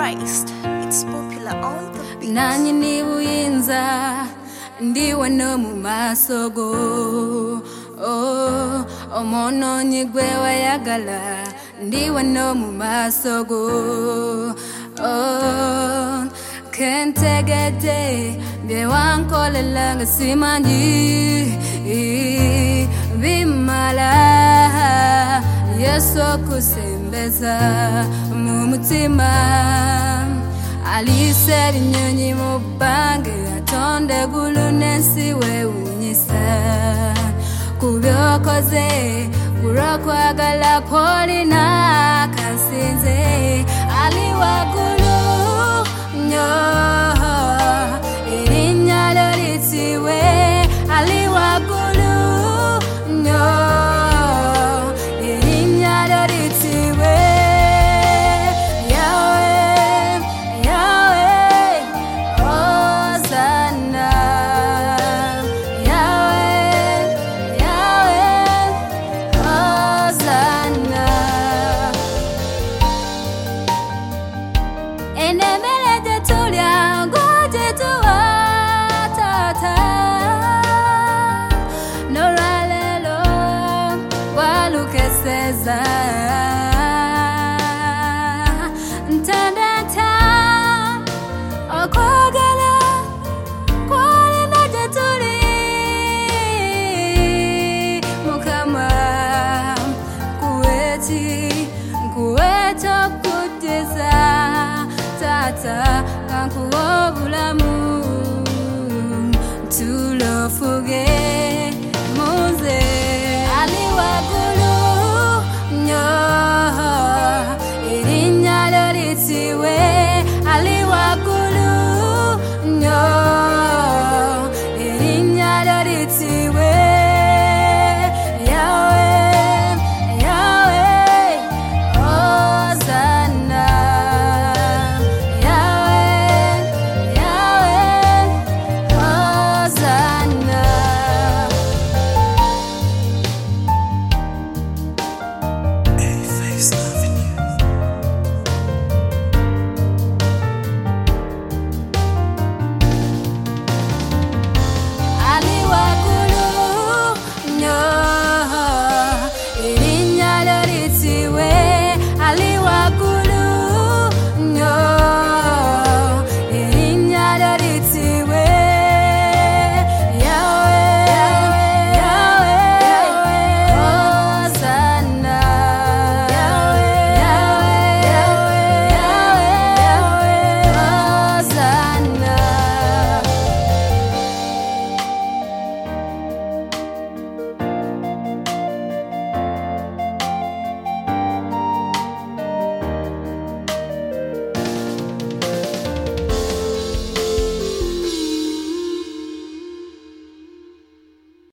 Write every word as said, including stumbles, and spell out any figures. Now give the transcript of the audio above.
Christ, it's popular on the beat. Nani ni buyinza ndiwe no mu masogo. Oh, omono nyigwe wayagala ndiwe no mu masogo. Oh, kentegede bye wankolela nga simanyi bimala Yesu okusembeza mu mutima alise binyonyi mu bbanga atonde gulu n'ensi weewuunyisa kubyokoze kulw'okwagala kw'olina kasinze ali waggulu nnyo erinnya lyo litiibwe ali waggulu nnyo erinnya lyo litiibwe Yahweh Yahweh Hosanna Yahweh Yahweh Hosanna enemere gye tulya gwe tuwa taata n'olwaleero walukeseza ntendeta okwogera kw'olina gye tuli Mukama kuweti kuweta okuddiza taata nga nkuwa obulamu tulofuge